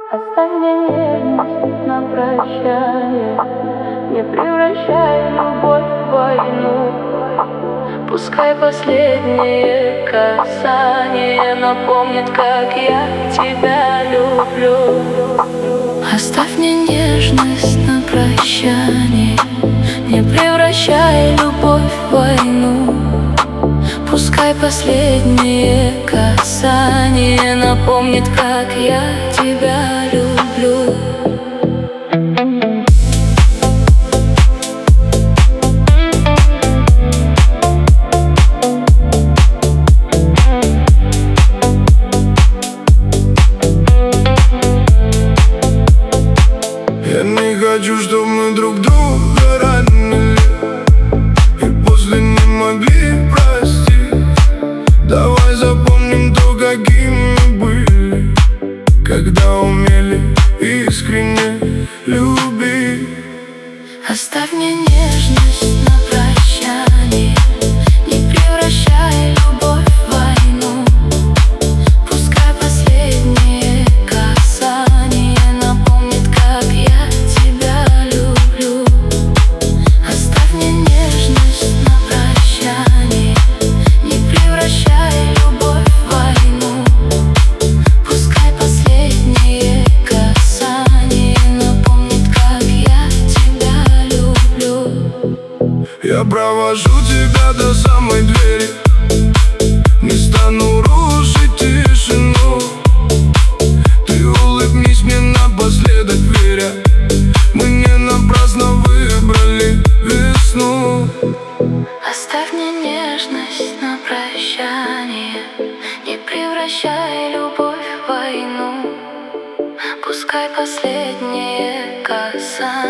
Оставь мне нежность на прощание, не превращай любовь в войну. Пускай последнее касание напомнит, как я тебя люблю. Оставь мне нежность на прощание, не превращай любовь в войну. Пускай последнее касание напомнит, как я тебя люблю. Я не хочу, чтобы мы друг друга ранили и после не могли простить. Давай запомним то, какими были, когда умели искренне любить. Оставь мне нежность на прощание, не превращай любовь в войну. Пускай последнее касание напомнит, как я тебя люблю. Оставь мне нежность на прощание, не превращай любовь в войну. Пускай последнее касание напомнит, как я тебя люблю. Я провожу тебя до самой двери, не стану рушить тишину. Ты улыбнись мне напоследок, веря, мы не напрасно выбрали весну. Оставь мне нежность на прощание, не превращай любовь в войну. Пускай последнее касание